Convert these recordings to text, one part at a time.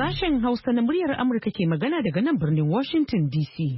Sashen Hausa na muryar Amurka ke magana daga nan birnin Washington DC.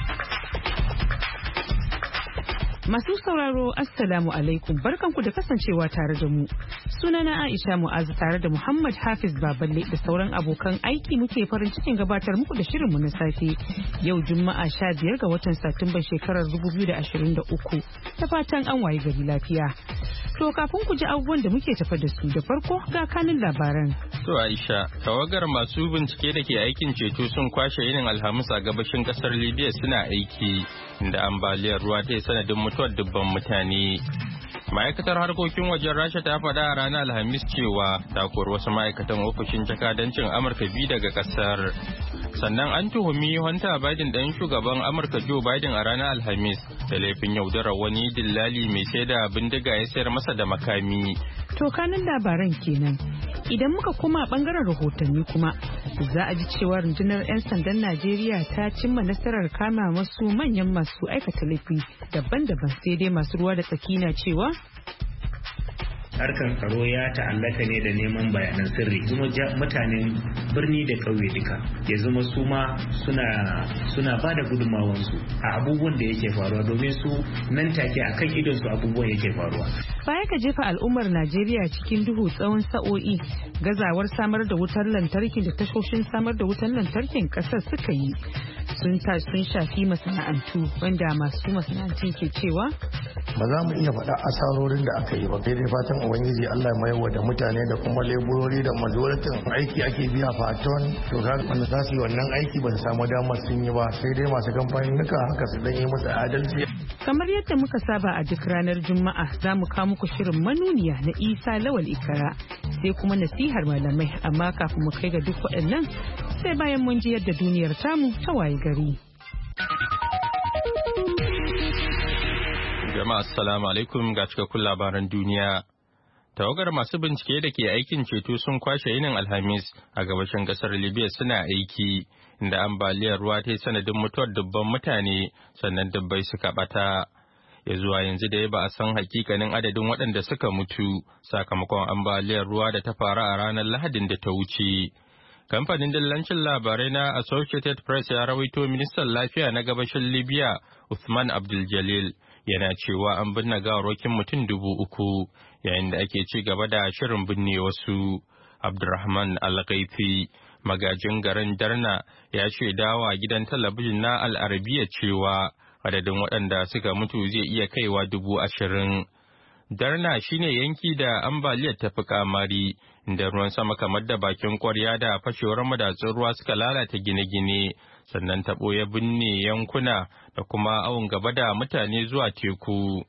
Masu sauraro Assalamu alaikum, barkanku da kasancewa tare da mu. Sunana Aisha Mu'azu tare da Muhammad Hafiz Baballe da sauran abokan aiki muke farin cikin gabatar muku da shirinmu na safe. Yau Juma'a 15 ga watan Satumban shekarar 2023. Ta fatan an waye gari lafiya. To kafin ku ji abubuwan da muke tafa da su da farko ga kanin labaran. To Aisha, tawagar masu bincike da ke aikin ceto sun kwashe yinin Alhamis a gabashin kasar Libya suna aiki inda ambaliyar ruwa ta yi sanadin mutuwar dubban mutane. Ma'aikatar harkokin wajen Rasha ta faɗa a ranar Alhamis cewa ta kori wasu ma'aikatan ofishin jakadancin Amurka biyu daga kasar. Sannan an tuhumi Hunter Biden ɗan shugaban Amurka Joe Biden a ranar Alhamis da laifin yaudarar wani dillali mai sai da bindiga ya sayar masa da makami. To kanin labaran kenan. Idan muka koma bangaren rahotanni kuma za a ji cewa rundunar 'yan sandan Najeriya ta cimma nasarar kama wasu manyan masu aikata laifi daban-daban sai dai masu ruwa da tsaki na cewa harkan tsaro ya ta'allaka ne da neman bayanan sirri kuma mutanen birni da ƙauye duka ya zama su ma suna ba da gudunmawansu a abubuwan da yake faruwa domin su nan take a kan idonsu abubuwan yake faruwa. Baya ka jefa al'ummar Najeriya cikin duhu tsawon sa'o'i, gazawar samar da wutar lantarki da tashoshin samar da wutar lantarkin ƙasar suka yi sun shafi masana'antu wanda masu masana'antun ke cewa ba za mu iya faɗa asarorin da aka yi ba sai dai fatan ubangiji Allah mai wa da mutane da kuma leburori da majoritin aiki ake biya faton to ga wanda za su yi wannan aiki ba su samu damar sun yi ba sai dai masu kamfanin nuka haka su dan yi musu adalci. Kamar yadda muka saba a duk ranar Juma'a za mu kawo muku shirin manuniya na Isa Lawal Ikara sai kuma nasihar malamai amma kafin mu kai ga duk waɗannan sai bayan mun ji yadda duniyar tamu ta waye gari. Jama'a assalamu alaikum ga cikakkun labaran duniya. Tawagar masu bincike da ke aikin ceto sun kwashe yinin Alhamis a gabashin kasar Libya suna aiki inda ambaliyar ruwa ta yi sanadin mutuwar dubban mutane sannan dubbai suka bata. Ya zuwa yanzu da ba a san hakikanin adadin waɗanda suka mutu sakamakon ambaliyar ruwa da ta faru a ranar Lahadin da ta wuce. Kamfanin dillancin labarai na Associated Press ya rawaito ministan lafiya na gabashin Libya Uthman Abdul Jalil yana cewa an binne gawarwakin mutum 3,000 yayin da ake ci gaba da shirin binne wasu. Abdurrahman Al-Ghaifi, magajin garin Darna, ya ce dawa gidan talabijin na Al-Arabiya cewa adadin waɗanda suka mutu zai iya kaiwa 20,000. Darna shine yanki da ambaliyar ta fi kamari, inda ruwan sama kamar da bakin kwarya da fashewar madatsun ruwa suka lalata gine-gine, sannan taɓo ya binne yankuna da kuma awon gaba da mutane zuwa teku.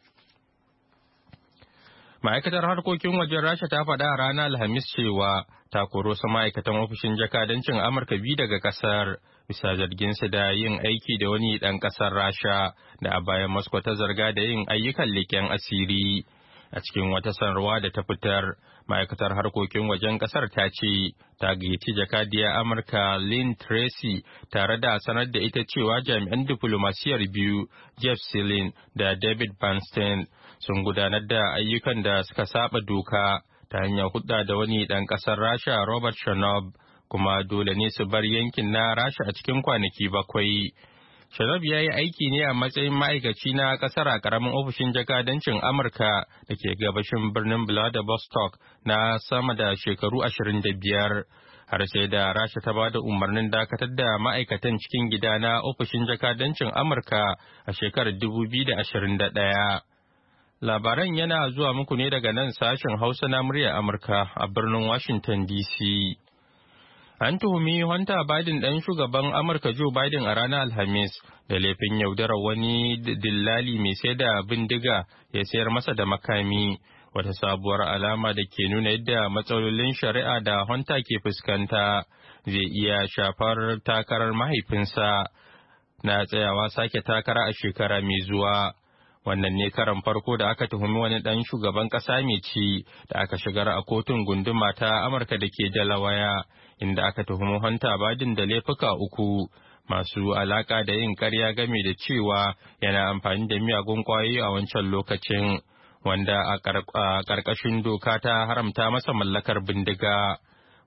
Ma'aikatar harkokin wajen Rasha ta faɗa a ranar Alhamis cewa ta koro su ma'aikatan ofishin jakadancin Amurka biyu daga ƙasar bisa zarginsu da yin aiki da wani ɗan ƙasar Rasha da a bayan Moscow ta zarga da yin ayyukan leƙen asiri. A cikin wata sanarwa da ta fitar, ma'aikatar harkokin wajen ƙasar ta ce ta gayyaci jakadiyar Amurka Lynn Tracy tare da sanar da ita cewa jami'an diflomasiyar biyu Jeff Selin da David Bernstein sun gudanar da ayyukan da suka saba doka ta hanyar hudda da wani ɗan ƙasar Rasha Robert Shanob, kuma dole ne su bar yankin na Rasha a cikin kwanaki 7. Shanob ya yi aiki ne a matsayin ma'aikaci na ƙasar a ƙaramin ofishin jakadancin Amurka da ke gabashin birnin Vladivostok na sama da shekaru 25, har sai da Rasha ta ba da umarnin dakatar da ma'aikatan cikin gida na ofishin jakadancin Amurka a shekarar 2021. Labaran yana zuwa muku ne daga nan sashen Hausa na muryar Amurka a birnin Washington DC. An tuhumi Hunter Biden ɗan shugaban Amurka Joe Biden a ranar Alhamis da laifin yaudarar wani dillali mai sai da bindiga ya sayar masa da makami, wata sabuwar alama da ke nuna yadda matsalolin shari'a da Hunter ke fuskanta zai iya shafar takarar mahaifinsa na tsayawa sake takara a shekara mai zuwa. Wannan ne karan farko da aka tuhumi wani ɗan shugaban ƙasa mai ci da aka shigar a kotun gunduma ta Amurka da ke Delaware, inda aka tuhumi Hunter Biden da laifuka 3 masu alaka da yin ƙarya game da cewa yana amfani da miyagun ƙwayoyi a wancan lokacin, wanda a ƙarƙashin doka ta haramta masa mallakar bindiga.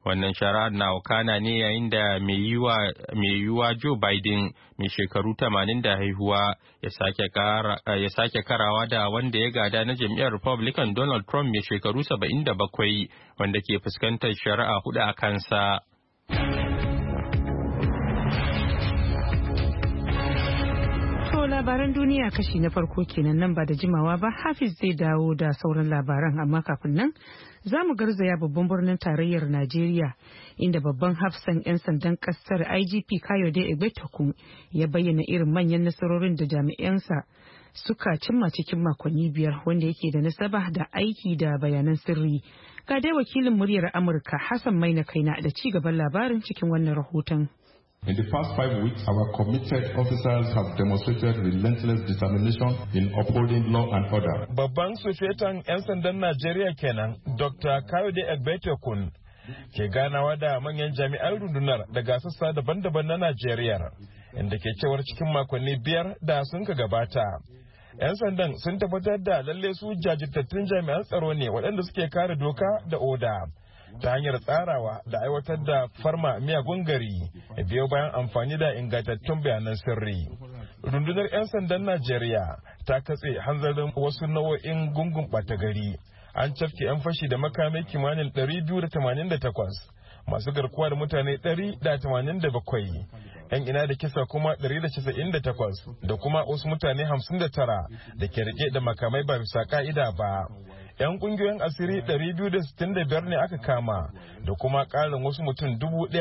Wannan shari'ar na wakana ne yayin da mai yiwuwa Joe Biden mai shekaru 80 da haihuwa ya sake karawa da wanda ya gada na jam'iyyar Republican Donald Trump mai shekaru 77 wanda ke fuskantar shari'a 4 a kansa. Labaran duniya kashi na farko kenan, nan ba da jimawa ba Hafiz zai dawo da sauran labaran, amma kafin nan za mu garzaya babban birnin tarayyar Najeriya inda babban hafsan 'yan sandan kasar IGP Kayode Egbetokun ya bayyana irin manyan nasarorin da jami'ansa suka cimma cikin makonni 5 wanda yake da nasaba da aiki da bayanan sirri. Ga dai wakilin muryar Amurka Hassan Maina Kaina da ci gaban labarin cikin wannan rahoton. In the past 5 weeks, our committed officers have demonstrated relentless determination in upholding law and order. Babban sufetan 'yan sandan Najeriya kenan, Dr. Kayode Egbetokun, ke ganawa da manyan jami'an rundunar daga sassa daban-daban na Najeriya, inda ke cewar cikin makonni 5 da sun ka gabata. 'Yan sandan sun tabbatar da lalle su jajirtattun jami'an tsaro ne waɗanda suke kare doka da oda ta hanyar tsarawa da aiwatar da farma miyagun gari biyo bayan amfani da ingantattun bayanan sirri. Rundunar 'yan sandan Najeriya ta katse hanzarin wasu nau'o'in gungun ɓata gari. An cafke 'yan fashi da makamai kimanin 288, masu garkuwa da mutane 187, 'yan ina da kisa kuma 198 da kuma wasu mutane 59 da ke rike da makamai ba bisa ka'ida ba. 'Yan kungiyoyin asiri 265 ne aka kama da kuma ƙarin wasu mutum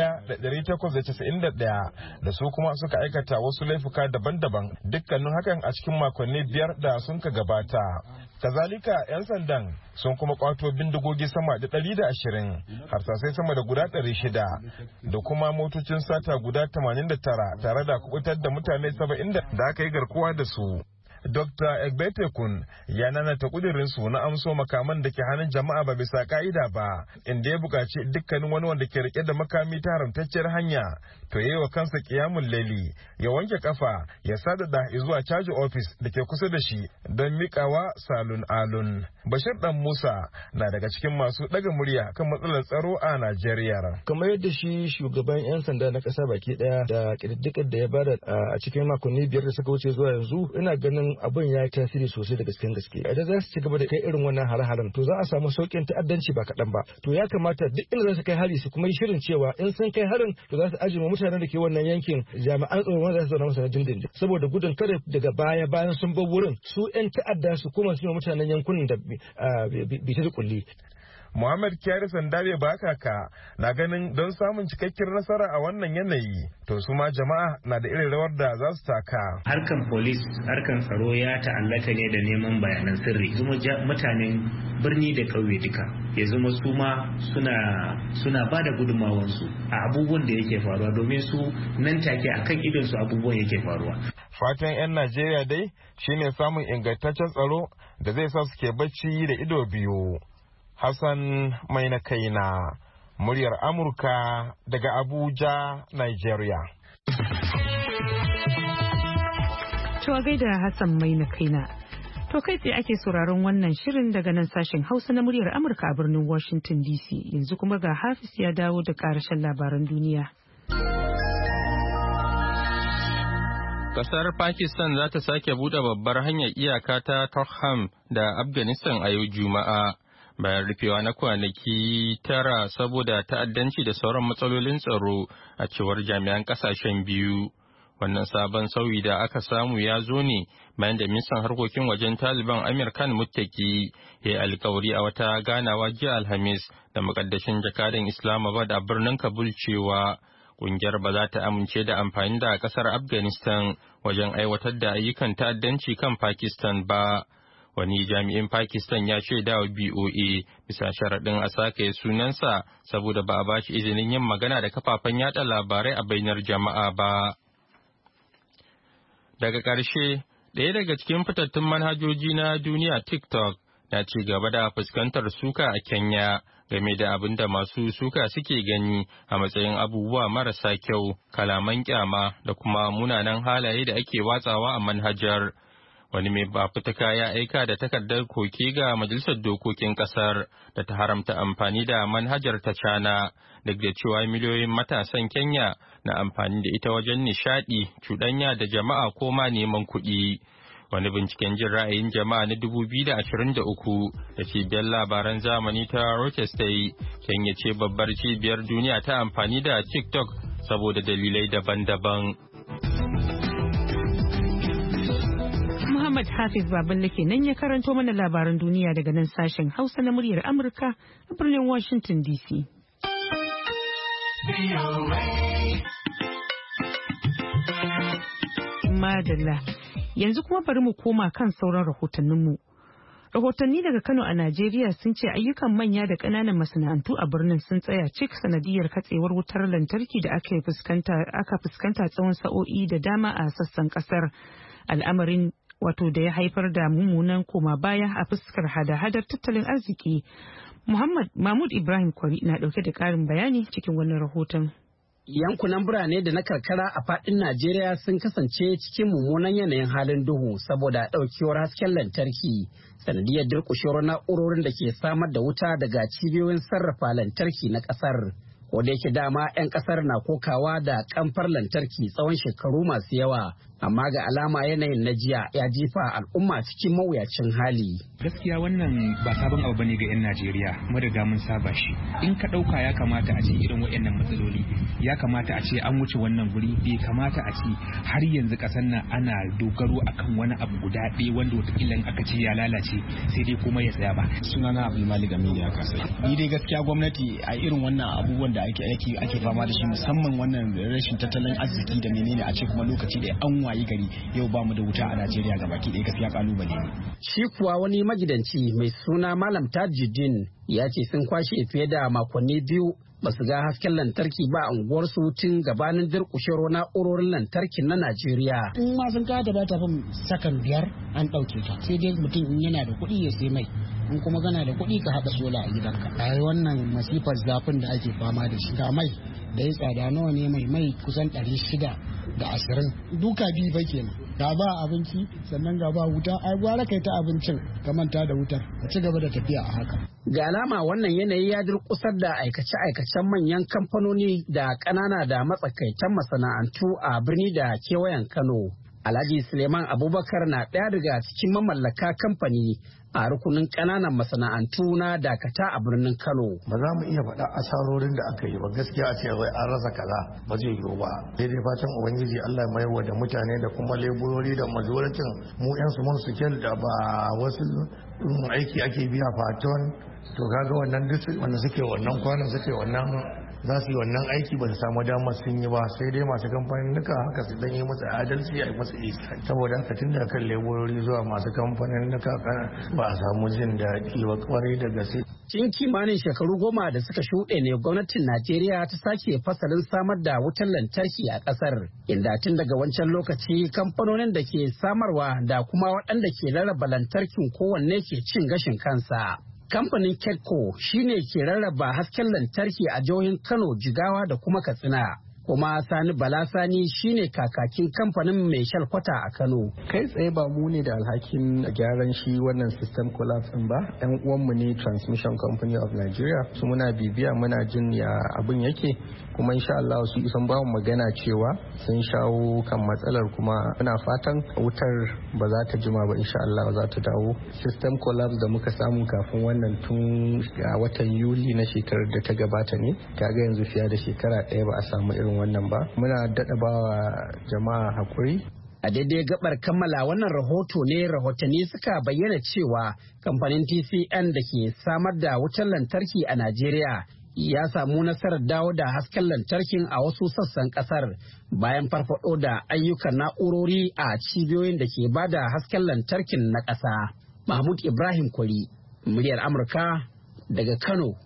1,891 da su kuma suka aikata wasu laifuka daban-daban, dukkanin hakan a cikin makonni 5 da sun ka gabata. Kazalika 'yan sandan sun kuma kwato bindigogi sama da 120, harsasai sama da guda 600 da kuma motocin sata guda 89 tare da kubutar da mutane 70 da aka yi garkuwa da su. Dr. Egbetekun ya nanata kudirinsu na amso makaman da ke hannun jama'a ba bisa ka'ida ba, inda ya buƙaci dukkanin wani wanda ke rike da makami ta haramtacciyar hanya to yayi wa kansa kiyamun laili, ya wanke kafa, ya sadada zuwa caji ofis da ke kusa da shi don miƙawa salun alun. Bashir Dan Musa na daga cikin masu ɗaga murya kan matsalar tsaro a Najeriya. Kamar yadda shi shugaban 'yan sanda na ƙasa baki ɗaya da ƙididdigar da ya bada a cikin makonni 5 da suka wuce zuwa yanzu, ina ganin abin ya yi tasiri sosai da gaske. Idan za su ci gaba da kai irin wannan hare-haren to za a samu sauƙin ta'addanci ba kaɗan ba. To ya kamata duk inda za su kai hari su kuma yi shirin cewa in sun kai harin to za su ajiye mutanen da ke wannan yankin jami'an tsaro wanda za su zauna masa na dindindin, saboda gudun kada daga baya bayan sun bar wurin su 'yan ta'adda su kuma su yi mutanen yankunan da bita da kulli. Muhammad Kyari Sandabe Bakaka na ganin don samun cikakkiyar nasara a wannan yanayi to su ma jama'a na da irin rawar da za su taka. Harkan polis, harkan tsaro ya ta'allaka ne da neman bayanan sirri. Zuma mutanen birni da ƙauye duka ya zama su ma suna ba da gudunmawansu a abubuwan da yake faruwa, domin su nan take akan idon su abubuwan yake faruwa. Fatan 'yan Najeriya dai shine samun ingantaccen tsaro da zai sa su ke bacci da ido biyu. Hassan Maina Kaina, muryar Amurka daga Abuja, Nigeria. To gaida Hassan Maina Kaina. To kai tsaye ake sauraron wannan shirin daga nan sashen Hausa na muryar Amurka a birnin Washington DC. Yanzu kuma ga Hafiz ya dawo da ƙarashen labaran duniya. Kasar Pakistan za ta sake buɗe babbar hanyar iyaka ta Torkham da Afghanistan a yau Juma'a. Bayan rufewa na kwanaki 9 saboda ta'addanci da sauran matsalolin tsaro a cewar jami'an kasashen biyu. Wannan sabon sauyi da aka samu ya zo ne bayan da ministan harkokin wajen Taliban Amir Khan Muttaqi ya yi alkawari a wata ganawa jiya Alhamis da mukaddashin jakadan Islamabad a birnin Kabul cewa kungiyar ba za ta amince da amfani da kasar Afghanistan wajen aiwatar da ayyukan ta'addanci kan Pakistan ba. Wani jami'in Pakistan ya shaida wa BOA bisa sharaɗin a sake sunansa saboda ba a ba shi izinin yin magana da kafafen yada labarai a bainar jama'a ba. Daga ƙarshe, ɗaya daga cikin fitattun manhajoji na duniya TikTok na ci gaba da fuskantar suka a Kenya game da abin da masu suka suke gani a matsayin abubuwa marasa kyau, kalaman kyama da kuma munanan halaye da ake watsawa a manhajar. wani mai fafutuka ya aika da takardar koke ga majalisar dokokin kasar da ta haramta amfani da manhajar ta China, duk da cewa miliyoyin matasan Kenya na amfani da ita wajen nishadi, cuɗanya da jama'a ko ma neman kuɗi. Wani binciken jin ra'ayin jama'a na 2023 da cibiyar labaran zamani ta Reuters ta yi, Kenya ce babbar cibiyar duniya ta amfani da TikTok saboda dalilai daban-daban. Muhammad Hafiz Baballe kenan ya karanto mana labaran duniya daga nan sashen Hausa na muryar Amurka a birnin Washington DC. Madalla. Yanzu kuma bari mu koma kan sauran rahotanninmu. Rahotanni daga Kano a Najeriya sun ce ayyukan manya da ƙananan masana'antu a birnin sun tsaya cik sanadiyar katsewar wutar lantarki da aka fuskanta tsawon sa'o'i da dama a sassan ƙasar. Al'amarin wato da ya haifar da mummunan koma baya a fuskar hada-hadar tattalin arziki. Mahmud Ibrahim Kwari na ɗauke da ƙarin bayani cikin wannan rahoton. Yankunan birane da na karkara a faɗin Najeriya sun kasance cikin mummunan yanayin halin duhu saboda ɗaukewar hasken lantarki sanadiyar durƙushewar na'urorin da ke samar da wuta daga cibiyoyin sarrafa lantarki na ƙasar. Wanda yake dama 'yan ƙasar na kokawa da kamfar lantarki tsawon shekaru masu yawa, amma ga alama yanayin na jiya ya jefa al'umma cikin mawuyacin hali. Gaskiya wannan ba sabon abu bane ga 'yan Najeriya, mun riga mun saba shi. In ka ɗauka ya kamata a ce irin waɗannan matsaloli, ya kamata a ce an wuce wannan guri, bai kamata a ce har yanzu ƙasar nan ana dogaro akan wani abu guda ɗaya wanda wataƙila aka ce ya lalace sai dai kuma ya tsaya ba. Sunana Abdulmalik Aminu ya kasa. Ni dai gaskiya gwamnati a irin wannan abubuwan da ake fama da shi, musamman wannan rashin tattalin arziki da menene, a ce kuma lokaci da an wayi gari yau ba mu da wuta a Najeriya gabaki ɗaya, gaskiya kalubale ne. Shi kuwa wani magidanci mai suna Malam Tajuddin ya ce sun kwashe fiye da makonni biyu ba su ga hasken lantarki ba a unguwarsu tun gabanin durƙushewar na'urorin lantarkin na Najeriya. In ma sun kada ba ta fin sakan 5 an ɗauke ta, sai dai mutum in yana da kuɗi ya sai mai, in kuma gana da kuɗi ka haɗa sola a gidanka. A wannan masifar zafin da ake fama da shi, ga mai da ya tsada nawa ne mai kusan 620 duka biyu ba kenan. Ga ba abinci sannan ga ba wuta, ai gwara kai ta abincin ka manta da wutar, ka ci gaba da tafiya a haka. Ga alama wannan yanayi ya durƙusar da aikace-aikacen manyan kamfanoni da ƙanana da matsakaitan masana'antu a birni da kewayen Kano. Alhaji Suleiman Abubakar na ɗaya daga cikin mamallaka kamfani a rukunin ƙananan masana'antu na Dakata a birnin Kano. Ba za mu iya faɗa asarorin da aka yi ba, gaskiya a ce wai an rasa kaza ba zai yiwu ba. Daidai fatan Ubangiji Allah mai wa da mutane da kuma leburori da majoratin mu 'yan su mun sukel da ba wasu aiki ake biya faton. To kaga wannan duk wanda suke wannan kwanan suke wannan za su yi wannan aiki ba su samu damar sun yi ba, sai dai masu kamfanin nuka haka su dan yi musu adalci a yi musu isa. Saboda haka tun da kan leburori zuwa masu kamfanin nuka ba a samu jin daɗi ba kwarai da gaske. Cikin kimanin shekaru 10 da suka shuɗe ne gwamnatin Najeriya ta sake fasalin samar da wutar lantarki a ƙasar, inda tun daga wancan lokaci kamfanonin da ke samarwa da kuma waɗanda ke rarraba lantarkin kowanne ke cin gashin kansa. Kamfanin Kedco shine ke rarraba hasken lantarki a jihohin Kano, Jigawa da kuma Katsina. Kuma Sani Bala Sani shine kakakin kamfanin mai shalkwata a Kano. Kai tsaye ba mu ne da alhakin gyaran shi wannan system collapse din ba. Yan uwanmu ne Transmission Company of Nigeria. Su muna bibiya muna jin ya abin yake. Kuma insha Allah su isan ba mu magana cewa sun shawo kan matsalar, kuma muna fatan wutar ba za ta jima ba, insha Allah za ta dawo. System collapse da muka samu kafin wannan tun a watan Yuli na shekarar da ta gabata ne. Kaga yanzu fiye da shekara 1 ba a samu irin wannan ba. Muna daɗa bawa jama'a hakuri. A daidai gabar kammala wannan rahoto ne rahotanni suka bayyana cewa kamfanin TCN da ke samar da wutar lantarki a Najeriya ya samu nasarar dawo da hasken lantarkin a wasu sassan kasar bayan farfado da ayyukan na'urori a cibiyoyin da ke bada hasken lantarkin na ƙasa. Mahmud Ibrahim Kwari, muryar Amurka daga Kano,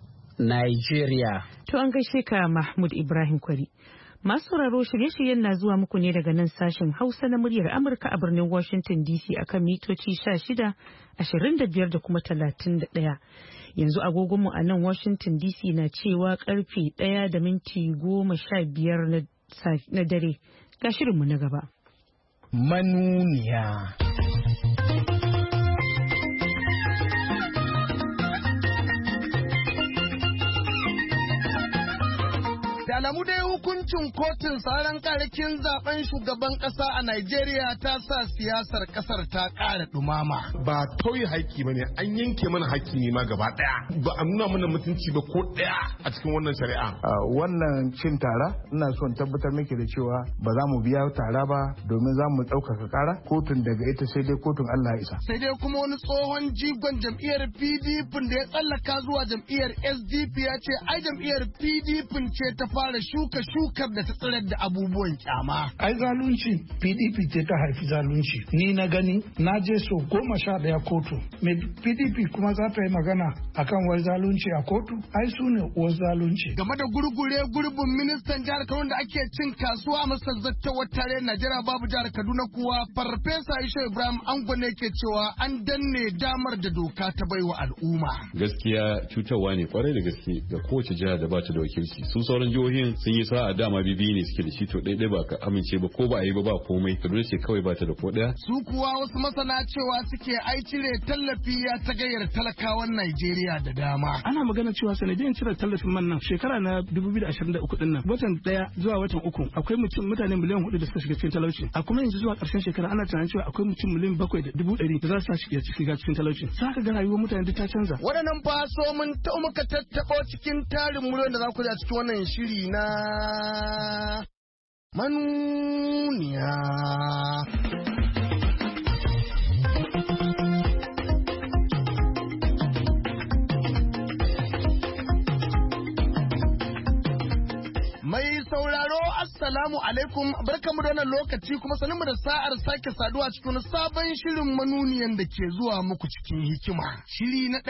Nigeria. To an gaishe ka Mahmud Ibrahim Kwari. Masu sauraro shirye-shiryen na zuwa muku ne daga nan sashen Hausa na muryar Amurka a birnin Washington DC akan mitoci 16, 25 da kuma 31. Yanzu agogonmu a nan Washington DC na cewa karfe 1 da minti 15 na dare. Ga shirinmu na gaba. Manuniya. Da alamu dai hukuncin kotun tsaron karakin zaben shugaban kasa a Najeriya ta sa siyasar kasar ta ƙara dumama. Ba tauye haƙƙi bane, an yanke mana haƙƙi ne ma gaba ɗaya. Ba a nuna mana mutunci ba ko ɗaya a cikin wannan shari'a. Wannan cin tara ina son tabbatar miki da cewa ba za mu biya tara ba domin za mu ɗaukaka ƙara kotun daga ita sai dai kotun Allah ya isa. Sai dai kuma wani tsohon jigon jam'iyyar PDP da ya tsallaka zuwa jam'iyyar SDP ya ce ai jam'iyyar PDP ce ta fara shukar da ta tsirar da abubuwan kyama. Ai zalunci PDP ce ta haifi zalunci. Ni na gani na je so 11 kotu. Me PDP kuma za ta yi magana akan wai zalunci a kotu? Ai su ne uwar zalunci. Game da gurgure gurbin ministan jihar Kano da ake cin kasuwa a masar zattawar tare Najeriya babu jihar Kaduna kuwa Farfesa Aisha Ibrahim Ango ne ke cewa an danne damar da doka ta baiwa al'umma. Gaskiya cutarwa ne kwarai da gaske ga kowace jiha da ba ta da wakilci. Su sauran jihohin sun yi sa'a dama bibi ne suke da shi to ɗaiɗai ba ka amince ba ko ba a yi ba komai. Kaduna ce kawai ba ta da ko ɗaya. Su kuwa wasu masana cewa suke ai cire tallafi ya tagayyar talakawan Najeriya da dama. Ana magana cewa sanadiyan cire tallafin man nan shekara na 2023 din nan watan 1 zuwa watan 3 akwai mutane miliyan 4 da suka shiga cikin talauci. A kuma yanzu zuwa ƙarshen shekara ana tunanin cewa akwai mutum miliyan 7.100 da za su shiga cikin talauci. Saka ga rayuwar mutane duk ta canza. Waɗannan fa so mun ta muka tattaɓo cikin tarin muryoyin da za ku ji a cikin wannan shiri na manuniya. Mai sauraro assalamu alaikum barkamu da wannan lokaci kuma sanin mu da sa'ar sake saduwa cikin sabon shirin manuniyan da ke zuwa muku cikin hikima. Shiri na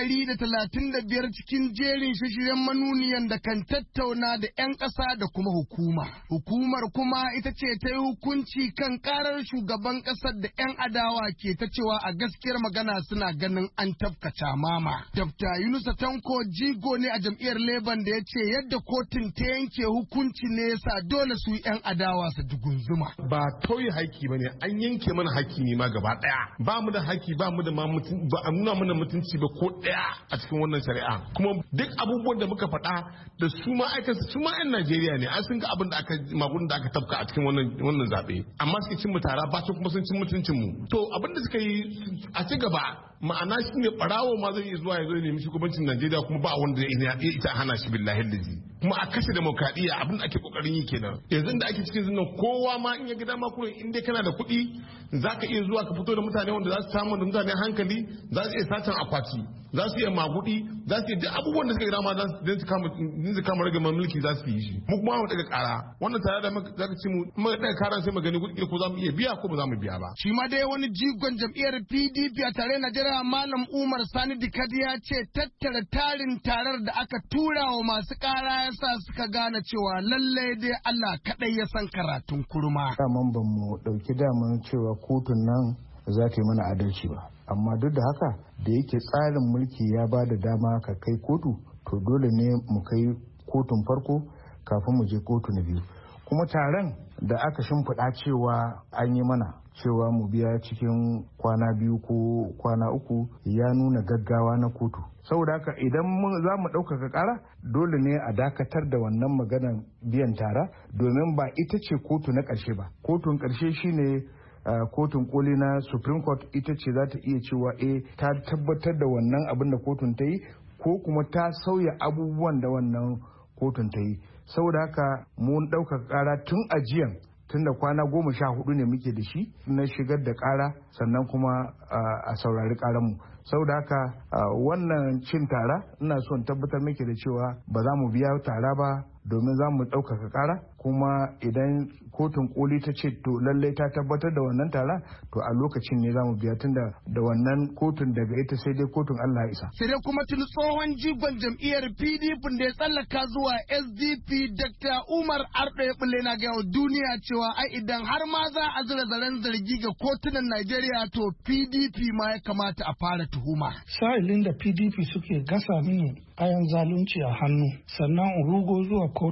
135 cikin jerin shiryen manuniyan da kan tattauna da 'yan ƙasa da kuma hukuma. Hukumar kuma ita ce ta yi hukunci kan karar shugaban ƙasar da 'yan adawa ke ta cewa a gaskiyar magana suna ganin an tafkaca mama. Dr. Yunusa Tanko jigo ne a jam'iyyar Leban da ya ce yadda kotun ta yanke hukunci ne yasa dole su 'yan adawa su dugunzuma. Ba tauye haƙƙi bane, an yanke mana haƙƙi ne ma gaba ɗaya. Ba mu da haƙƙi, ba mu da ma ba a nuna mana mutunci ba ko ɗaya a cikin wannan shari'a. Kuma duk abubuwan da muka faɗa da su ma su ma 'yan Najeriya ne, an sun ga abin da aka magun da aka tafka a cikin wannan zaɓe. Amma suke cin mu tara ba su kuma sun cin mutuncin mu. To abin da suka yi a ci gaba ma'ana shi ne ɓarawo ma zai iya zuwa ya zo ya nemi shugabancin Najeriya kuma ba wanda ya ita hana shi billahi lazi. Kuma a kashe demokradiyya abin da ake kokarin yi kenan. Yanzu da ake cikin zinnan kowa ma in ya gida ma kurin in dai kana da kuɗi za ka iya zuwa ka fito da mutane wanda za su samu da mutane hankali, za su iya satan akwati, za su iya magudi, za su iya duk abubuwan da suka gida ma don su kama rage mulki za su yi shi. Mu kuma mu daga kara wannan tare da za ka ci mu daga karan sai mu gani kuɗi ko za mu iya biya ko ba za mu biya ba. Shi ma dai wani jigon jam'iyyar PDP a tare Najeriya Malam Umar Sani Dikadi ya ce tattara tarin tarar da aka tura wa masu kara yasa suka gane cewa lallai dai Allah kaɗai ya san karatun kurma. Daman ban mu ɗauki daman cewa kotun nan za ta yi mana adalci ba. Amma duk da haka da yake tsarin mulki ya ba da dama ka kai kotu to dole ne mu kai kotun farko kafin mu je kotu na biyu. Kuma taron da aka shimfiɗa cewa an yi mana cewa mu biya cikin kwana 2 ko kwana 3 ya nuna gaggawa na kotu. Saboda haka idan za mu ɗaukaka ƙara dole ne a dakatar da wannan maganar biyan tara domin ba ita ce kotu na ƙarshe ba. Kotun ƙarshe shine kotun koli na Supreme Court ita ce za ta iya cewa ta tabbatar da wannan abin da kotun ta yi ko kuma ta sauya abubuwan da wannan kotun ta yi. Saboda haka mun ɗaukaka ƙara tun ajiyan tunda kwana 14 ne muke da shi na shigar da ƙara sannan kuma a saurari ƙaranmu. Saboda haka wannan cin tara ina son tabbatar muke da cewa ba za mu biya tara ba domin za mu ɗaukaka ƙara kuma idan kotun koli ta ce to lallai ta tabbatar da wannan tara to a lokacin ne za mu biya tunda da wannan kotun daga ita sai dai kotun Allah ya isa. Sai dai kuma tun tsohon jigon jam'iyyar PDP da ya tsallaka zuwa SDP Dr. Umar Ardo ya bulle na gaya duniya cewa ai idan har ma za a zira zaren zargi ga kotunan Najeriya to PDP ma ya kamata a fara tuhuma. Sa'ilin da PDP suke gasa mini ayan zalunci a hannu sannan in rugo zuwa kotu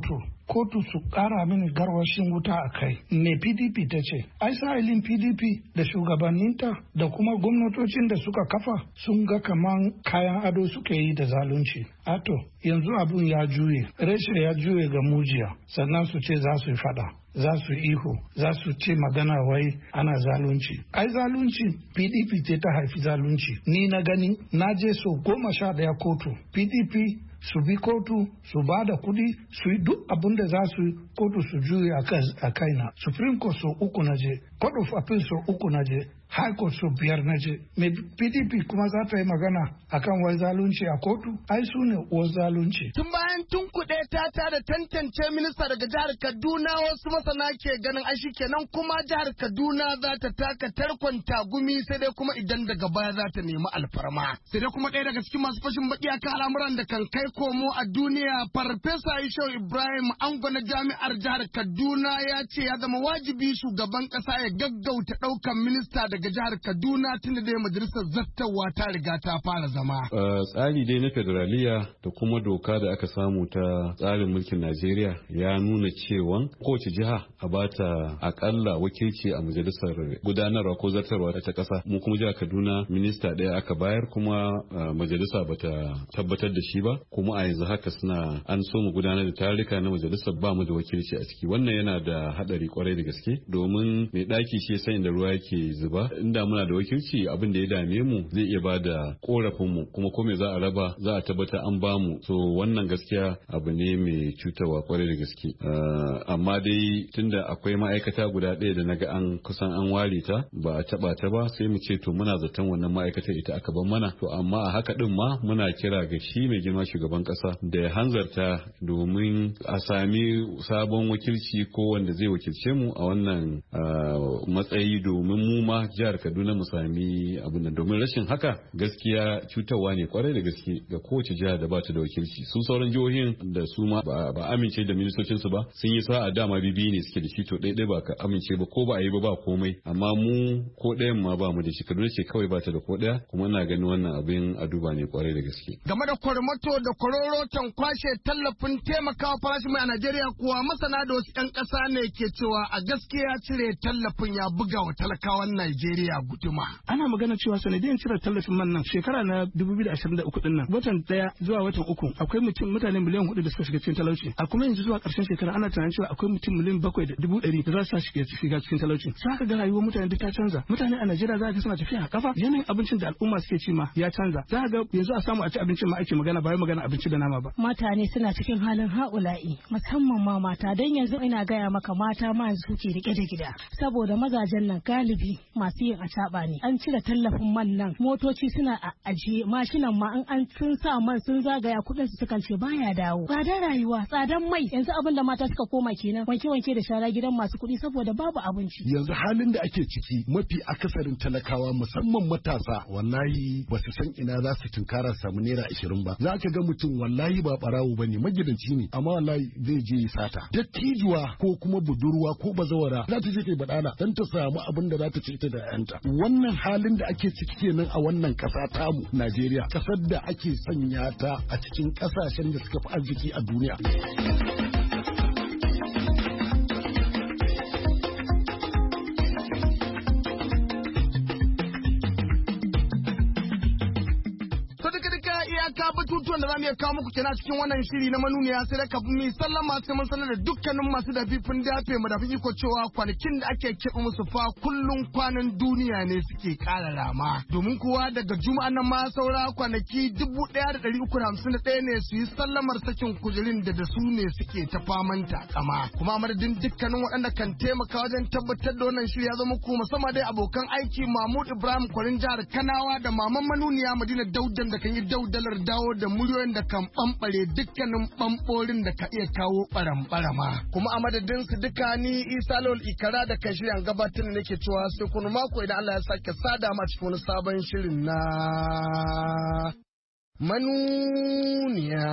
kotu su ƙara mini garwashin wuta a kai. Me PDP ta ce? Ai sa'ilin PDP da shugabanninta da kuma gwamnatocin da suka kafa sun ga kaman kayan ado suke yi da zalunci. Ato, yanzu abun ya juye, reshe ya juye ga mujiya, sannan su ce za su yi fada. Za su ihu, za su ce magana wai ana zalunci. Ai zalunci PDP ce ta haifi zalunci. Ni na gani, na je so 11 kotu. PDP su bi kotu, su ba da kudi, su yi duk abin da za su yi kotu su juye a kaina. Supreme Court so 3 na je, Court of Appeal so 3 na je, High Court so 5 na je. Me PDP kuma za ta yi magana akan wai zalunci a kotu? Ai su ne uwar zalunci. Tun bayan tunkuɗe ta da tantance minista daga jihar Kaduna, wasu masana ke ganin ai shi kenan kuma jihar Kaduna za ta taka tarkon tagumi, sai dai kuma idan daga baya za ta nemi alfarma. Sai dai kuma ɗaya daga cikin masu fashin baki akan al'amuran da kan kai komo a duniya, Farfesa Ishau Ibrahim Ango na jami'ar jihar Kaduna ya ce ya zama wajibi shugaban ƙasa ya gaggauta ɗaukan minista daga jihar Kaduna tunda dai majalisar zattawa ta riga ta fara zama. Tsari dai na federaliya da kuma doka da aka samu ta tsarin mulkin Najeriya ya nuna cewa kowace jiha a bata akalla wakilci a majalisar gudanarwa ko zartarwa ta ƙasa. Mu kuma jihar Kaduna minista ɗaya aka bayar kuma majalisa bata tabbatar da shi ba, kuma a yanzu haka an so mu gudanar da tarika na majalisar ba mu da wakilci a ciki. Wannan yana da hadari kwarai da gaske domin mai ɗaki shi sai da ruwa yake zuba. Inda muna da wakilci abin da ya dame mu zai iya ba da korafin mu, kuma ko me za a raba za a tabbata an ba mu. So wannan gaskiya abu ne mai cutarwa kwarai da gaske. Amma dai tunda akwai ma'aikata guda ɗaya da naga kusan an ware ta ba a taba ta ba, sai mu ce to muna zaton wannan ma'aikatar ita aka ban mana. To amma a haka din ma muna kira ga shi mai girma shugaban kasa da ya hanzarta domin a sami sabon wakilci ko wanda zai wakilce mu a wannan matsayi, domin mu ma jihar Kaduna mu sami abin nan. Domin rashin haka gaskiya cutarwa ne kwarai da gaske ga kowace jiha da ba ta da wakilci. Su sauran jihohin da su ma ba amince da ministocin su ba, sun yi sa'a dama bibi ne suke da shi, to ɗaya ba ka amince ba ko ba a yi ba komai. Amma mu ko ɗayan ma ba mu da shi. Kaduna ce kawai ba ta da ko ɗaya, kuma ina ganin wannan abin a duba ne kwarai da gaske. Game da kwarmato da kwarorotan kwashe tallafin taimakawa farashin mai a Najeriya kuwa, masana da wasu 'yan ƙasa ne ke cewa a gaskiya cire tallafin ya buga wa talakawan Najeriya guduma. Ana magana cewa sanadiyan cire tallafin man nan shekara na 2023 din nan, watan 1 zuwa watan 3 akwai mutane miliyan 4 da suka shiga cikin talauci. A kuma yanzu zuwa ƙarshen shekara ana tunanin cewa akwai mutum miliyan 7.100 da za su shiga cikin talauci. Sai ka ga rayuwar mutane duk ta canza. Mutane a Najeriya za ka suna tafiya a kafa, yanayin abincin da al'umma suke ci ma ya canza. Za ka ga yanzu a samu a ci abincin ma ake magana ba wai magana abinci da nama ba. Mutane suna cikin halin haula'i, musamman ma mata, dan yanzu ina gaya maka mata ma yanzu suke rike da gida saboda mazajen nan galibi masu yin acaba ne. An cire tallafin man nan, motoci suna a ajiye, mashinan ma an sun sa man sun zagaya kudin su sukan ce baya dawo. Tsadar rayuwa, tsadar mai, yanzu abin da mata suka koma kenan, wanke da shara gidan masu kuɗi saboda babu abinci. Yanzu halin da ake ciki mafi akasarin talakawa musamman matasa wallahi ba su san ina za su tunkara samu naira 20 ba. Za ka ga mutum wallahi ba barawo bane, magidanci ne, amma wallahi zai je ya sata. Dattijuwa ko kuma budurwa ko bazawara za ta je ta badala dan ta samu abin da za ta ci ta da yanta. Wannan halin da ake ciki kenan a wannan ƙasa tamu Najeriya, ƙasar da ake sanya ta a cikin ƙasashen da suka fi arziki a duniya. batutuwan da za mu iya kawo muku kenan cikin wannan shiri na manuniya, sai da kafin mu sallama sai mun sanar da dukkanin masu dafifin dafe mu dafi iko cewa kwanakin da ake keɓe musu fa kullun kwanan duniya ne suke ƙara rama. Domin kuwa daga juma'an nan ma saura kwanaki 1351 ne su yi sallamar sakin kujerin da su ne suke ta faman takama. Kuma madadin dukkanin waɗanda kan taimaka wajen tabbatar da wannan shiri ya zo muku, musamman dai abokan aiki Mahmud Ibrahim Kwarin jihar Kanawa da Maman Manuniya Madina Daudan da kan yi daudalar dawo da muryoyin da kan ɓamɓare dukkanin ɓamɓorin da ka iya kawo ɓaramɓarama. Kuma a madadin su duka ni Isa Lawal Ikara da kan shirya gabatar da nake cewa sai kuma mako idan Allah ya sake sada ma cikin wani sabon shirin na manuniya.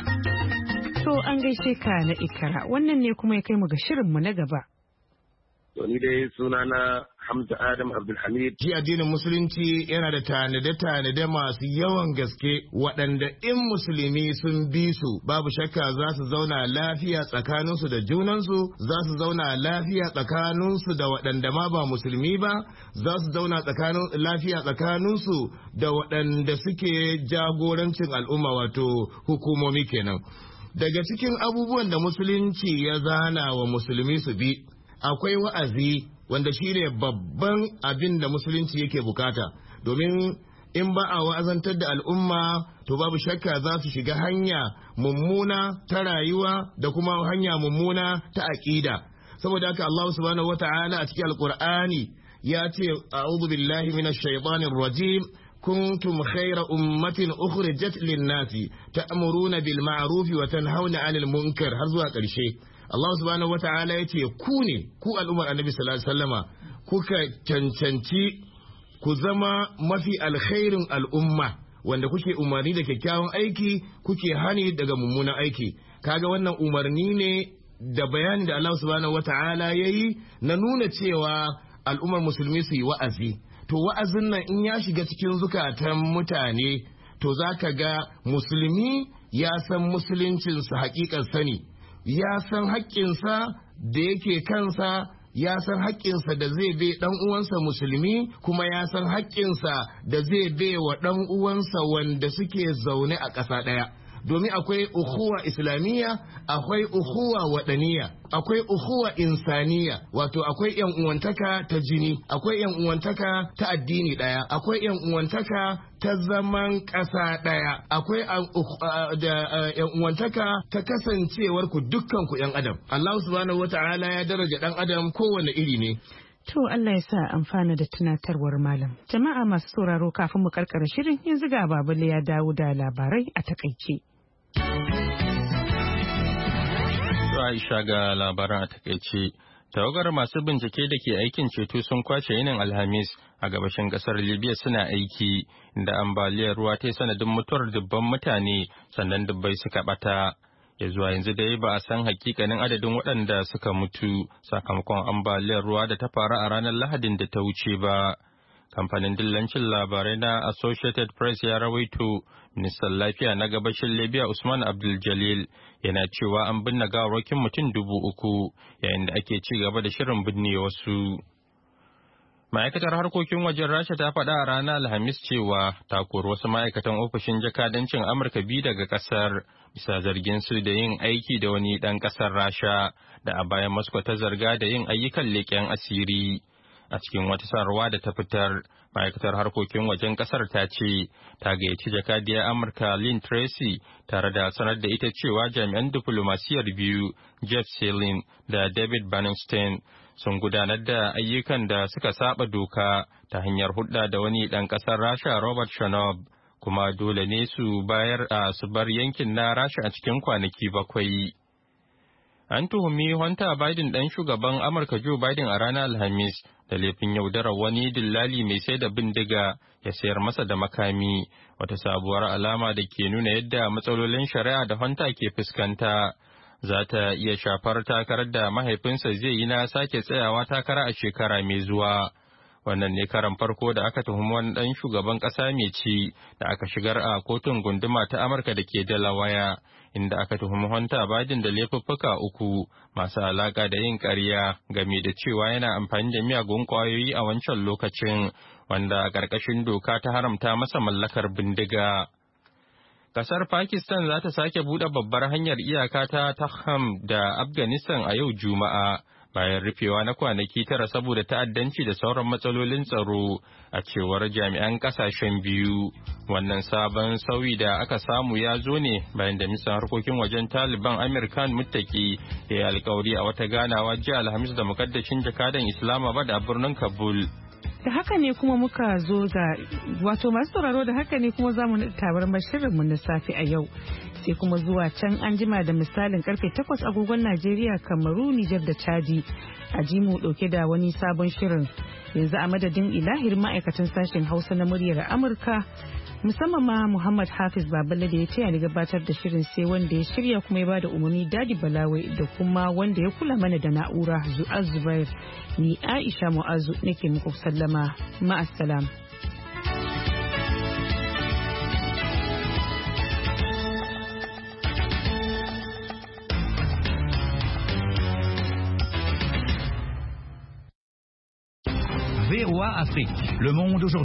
To an gaishe ka na Ikara, wannan ne kuma ya kai mu ga shirinmu na gaba. To ni dai sunana Hamza Adam Abdulhamid. Shi addinin musulunci yana da tanade-tanade masu yawan gaske waɗanda in musulmi sun bi su babu shakka za su zauna lafiya tsakaninsu da junansu, za su zauna lafiya tsakaninsu da waɗanda ma ba musulmi ba, za su zauna lafiya tsakaninsu da waɗanda suke jagorancin al'umma wato hukumomi kenan. Daga cikin abubuwan da musulunci ya zana wa musulmi su bi, akwai wa'azi wanda shi ne babban abin da musulunci yake bukata, domin in ba a wa'azantar da al'umma to babu shakka za su shiga hanya mummuna ta rayuwa da kuma hanya mummuna ta aƙida. Saboda haka Allah subhanahu wata'ala a cikin alƙur'ani ya ce a'udhu billahi minash shaitanir rajim kuntum khayra ummatin ukhrijat lin-nasi ta'muruna bil ma'ruf wa tanhauna 'anil munkar har zuwa ƙarshe. Allah subhanahu wata'ala ya ce ku al'ummar annabi sallallahu alaihi wasallama kuka cancanci ku zama mafi alkhairin al'umma wanda kuke umarni da kyakkyawan aiki kuke hani daga mummunan aiki. Kaga wannan umarni ne da bayani da Allah subhanahu wata'ala yayi na nuna cewa al'ummar musulmi su yi wa'azi. To wa'azin nan in ya shiga cikin zukatan mutane to zaka ga musulmi ya san musuluncinsa haƙiƙar sani. Ya san haƙƙinsa da yake kansa, ya san haƙƙinsa da zai bai ɗan uwansa musulmi, kuma ya san haƙƙinsa da zai bai wa ɗan uwansa wanda suke zaune a ƙasa ɗaya. Domin akwai ukhuwa islamiyya, akwai ukhuwa waɗaniya, akwai ukhuwa insaniya, wato akwai yan uwantaka ta jini, akwai yan uwantaka ta addini ɗaya, akwai yan uwantaka ta zaman ƙasa ɗaya, akwai yan uwantaka ta kasancewar ku dukkan ku yan adam. Allah subhanahu wata'ala ya daraja ɗan adam kowane iri ne. To Allah ya sa amfana da tunatarwar malam. Jama'a masu sauraro kafin mu karkara shirin yanzu ga Babale ya dawo da labarai a takaice. Aisha ga labaran a takaice. Tawagar masu bincike da ke aikin ceto sun kwace yinin Alhamis a gabashin kasar Libya suna aiki inda ambaliyar ruwa ta yi sanadin mutuwar dubban mutane sannan dubbai suka bata. Ya zuwa yanzu dai ba a san hakikanin adadin waɗanda suka mutu sakamakon ambaliyar ruwa da ta faru a ranar Lahadin da ta wuce ba. Kamfanin dillancin labarai na Associated Press ya rawaito ministan lafiya na gabashin Libya Usman Abdul Jalil yana cewa an binne gawarwakin mutum 3,000 yayin da ake ci gaba da shirin binne wasu. Ma'aikatar harkokin wajen Rasha ta faɗa a ranar Alhamis cewa ta kori wasu ma'aikatan ofishin jakadancin Amurka biyu daga ƙasar bisa zargin su da yin aiki da wani ɗan ƙasar Rasha da a bayan Moscow ta zarga da yin ayyukan leƙen asiri. A cikin wata sanarwa da ta fitar, ma'aikatar harkokin wajen kasar ta ce ta gayyaci jakadiyar Amurka Lynn Tracy tare da sanar da ita cewa jami'an diflomasiyyar biyu Jeff Selin da David Bernstein sun gudanar da ayyukan da suka saba doka ta hanyar hulɗa da wani ɗan ƙasar Rasha Robert Shanob, kuma dole ne su bar yankin na Rasha a cikin kwanaki 7. An tuhumi Hunter Biden ɗan shugaban Amurka Joe Biden a ranar Alhamis da laifin yaudarar wani dillali mai sai da bindiga ya sayar masa da makami, wata sabuwar alama da ke nuna yadda matsalolin shari'a da Hunter ke fuskanta za ta iya shafar takarar da mahaifinsa zai yi na sake tsayawa takara a shekara mai zuwa. Wannan ne karan farko da aka tuhumi wani ɗan shugaban ƙasa mai ci da aka shigar a kotun gunduma ta Amurka da ke Delaware, inda aka tuhumi Hunter Biden da laifuffuka 3 masu alaƙa da yin ƙarya game da cewa yana amfani da miyagun ƙwayoyi a wancan lokacin, wanda a ƙarƙashin doka ta haramta masa mallakar bindiga. Kasar Pakistan za ta sake buɗe babbar hanyar iyaka ta Taham da Afghanistan a yau Juma'a, bayan rufewa na kwanaki 9 saboda ta'addanci da sauran matsalolin tsaro, a cewar jami'an kasashen biyu. Wannan sabon sauyi da aka samu ya zo ne bayan da ministan harkokin wajen Taliban Amir Khan Muttaqi ya yi alkawari a wata ganawa jiya Alhamis da mukaddashin jakadan Islamabad a birnin Kabul. Da haka ne kuma muka zo ga wato masu sauraro, da haka ne kuma zamu tabar shirinmu na safe a yau, sai kuma zuwa can an jima da misalin karfe 8 agogon Najeriya, Kamaru, Nijar da Chadi a ji mu dauke da wani sabon shirin. Yanzu a madadin ilahir ma'aikatan sashen Hausa na muryar Amurka musamman ma Muhammad Hafiz Baballe da ya taya ni gabatar da shirin sai wanda ya shirya kuma ya bada umarni Dadi Balawe da kuma wanda ya kula mana da na'ura Zubair. Ni Aisha Mu'azu nake muku sallama ma'assalam. VOA Afrique, le monde aujourd'hui.